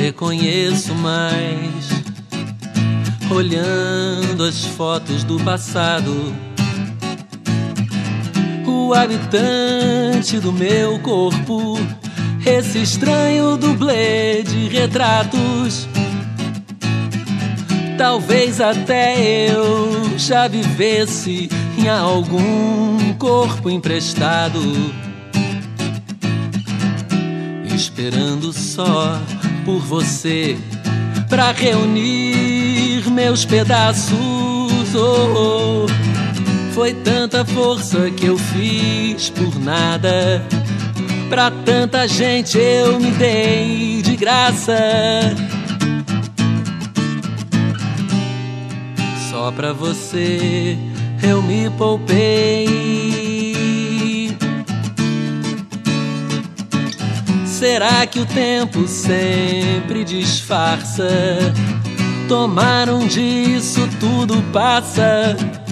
reconheço mais, olhando as fotos do passado. O habitante do meu corpo, esse estranho dublê de retratos. Talvez até eu já vivesse em algum corpo emprestado, esperando só por você pra reunir meus pedaços. Oh, oh. Foi tanta força que eu fiz por nada, pra tanta gente eu me dei de graça. Só pra você eu me poupei. Será que o tempo sempre disfarça? Tomaram disso, tudo passa.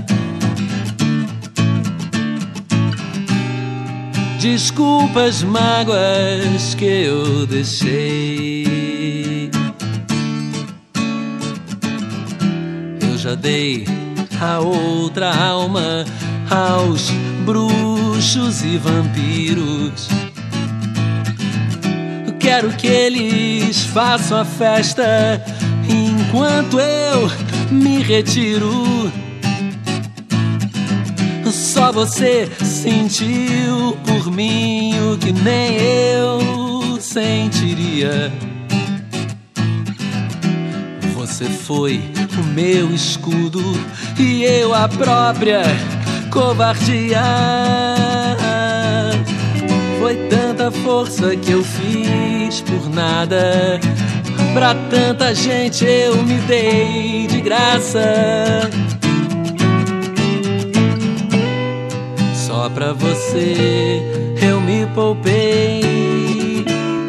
Desculpa as mágoas que eu deixei. Eu já dei a outra alma aos bruxos e vampiros. Quero que eles façam a festa enquanto eu me retiro. Só você sentiu por mim o que nem eu sentiria. Você foi o meu escudo e eu a própria covardia. Foi tanta força que eu fiz por nada, pra tanta gente eu me dei de graça. Só pra você eu me poupei.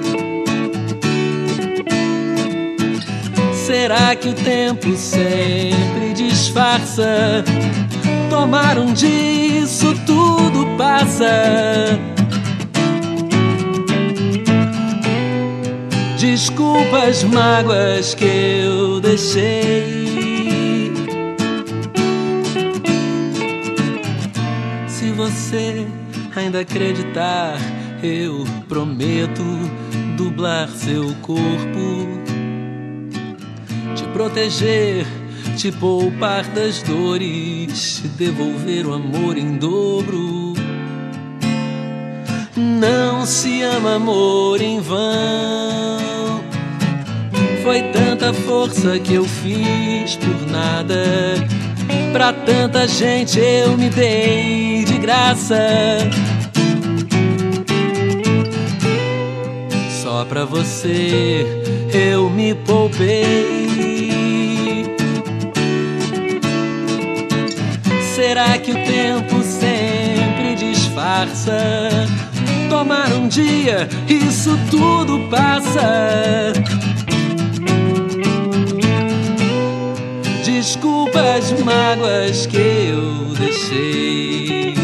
Será que o tempo sempre disfarça? Tomaram disso, tudo passa. Desculpa as mágoas que eu deixei. Se você ainda acreditar, eu prometo dublar seu corpo, te proteger, te poupar das dores, te devolver o amor em dobro. Não se ama amor em vão. Foi tanta força que eu fiz por nada, pra tanta gente eu me dei de graça. Só pra você eu me poupei. Será que o tempo sempre disfarça? Tomar um dia, isso tudo passa. Desculpa as mágoas que eu deixei.